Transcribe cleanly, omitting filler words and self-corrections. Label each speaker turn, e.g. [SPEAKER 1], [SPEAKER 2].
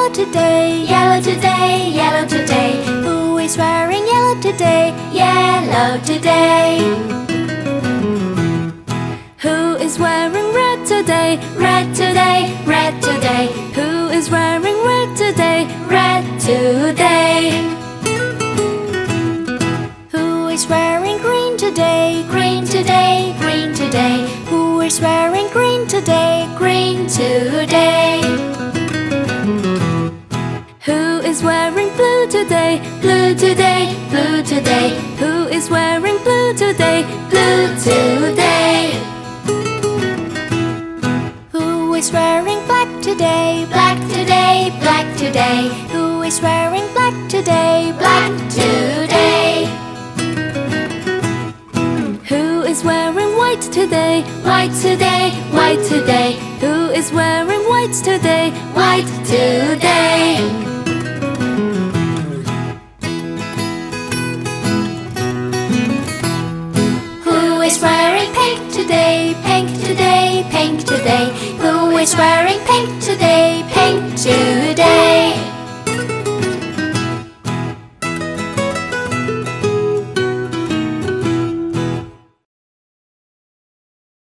[SPEAKER 1] yellow today?
[SPEAKER 2] Yellow today, yellow today.
[SPEAKER 1] Who is wearing yellow today?
[SPEAKER 2] Yellow today.
[SPEAKER 1] Who is wearing red today?
[SPEAKER 2] Red today, red today.
[SPEAKER 1] Who is wearing red today?
[SPEAKER 2] Red today.
[SPEAKER 1] Who is wearing green today?
[SPEAKER 2] Green today, green today.
[SPEAKER 1] Who is wearing green today?
[SPEAKER 2] Green today.
[SPEAKER 1] Who is wearing blue today?
[SPEAKER 2] Blue today, blue today.
[SPEAKER 1] Who is wearing blue today?
[SPEAKER 2] Blue today.
[SPEAKER 1] Who is wearing black today?
[SPEAKER 2] Black today, black today.
[SPEAKER 1] Who is wearing black today?
[SPEAKER 2] Black today.
[SPEAKER 1] Who is wearing white today?
[SPEAKER 2] White today, white today.
[SPEAKER 1] Who is wearing white today?
[SPEAKER 2] White today. Who is wearing pink today? Pink today, pink today. Who is wearing pink today? Pink today.